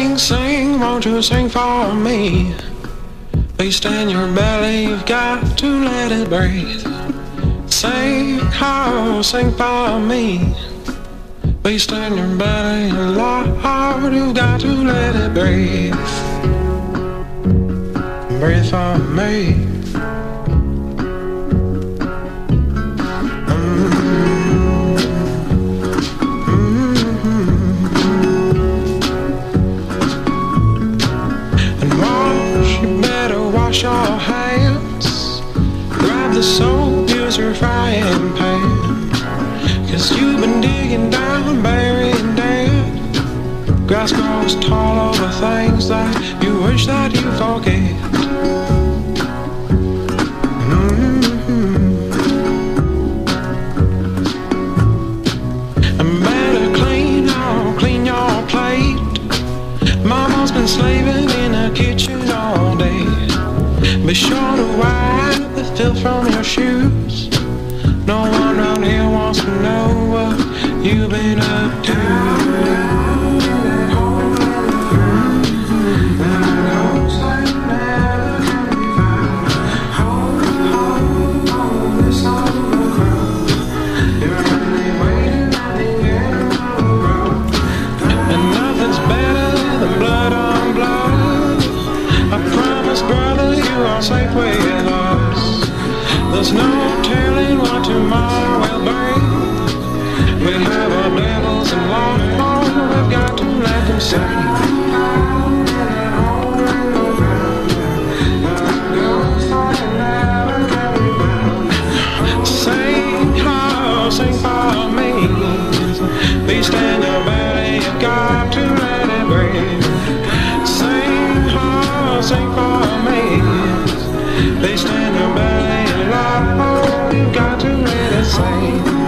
Sing, sing, won't you sing for me? Beast in your belly, you've got to let it breathe. Sing, oh, sing for me. Beast in your belly, Lord, you've got to let it breathe. Breathe for me. Wash your hands, grab the soap, use your frying pan. 'Cause you've been digging down, burying dead. Grass grows tall over things that you wish that you forget. And better clean your plate. Mama's been slaving in the kitchen all day. Be sure to wipe the filth from your shoes. No one around here wants to know what you've been up to. And nothing's better than blood on blood. I promise, brother, you are safe with us. There's no telling what tomorrow will bring. We have our devils and law, we've got to let them sing. Sing, oh, sing for me. Beast in your belly, you've got to let it breathe. Sing, oh, sing for me. Beast in your belly, Lord, you've got to let it sing.